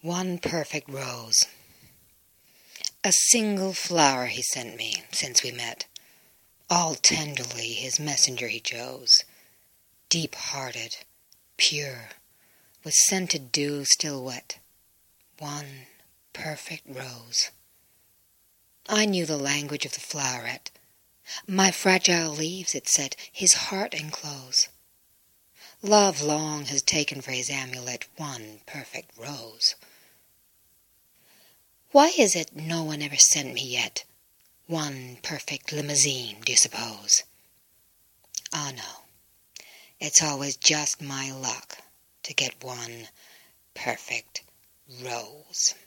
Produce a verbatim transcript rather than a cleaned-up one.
One perfect rose. A single flower he sent me since we met. All tenderly his messenger he chose, deep-hearted, pure, with scented dew still wet. One perfect rose. I knew the language of the floweret. My fragile leaves, it said, his heart enclose. Love long has taken for his amulet one perfect rose. Why is it no one ever sent me yet one perfect limousine, do you suppose? Ah, no. It's always just my luck to get one perfect rose.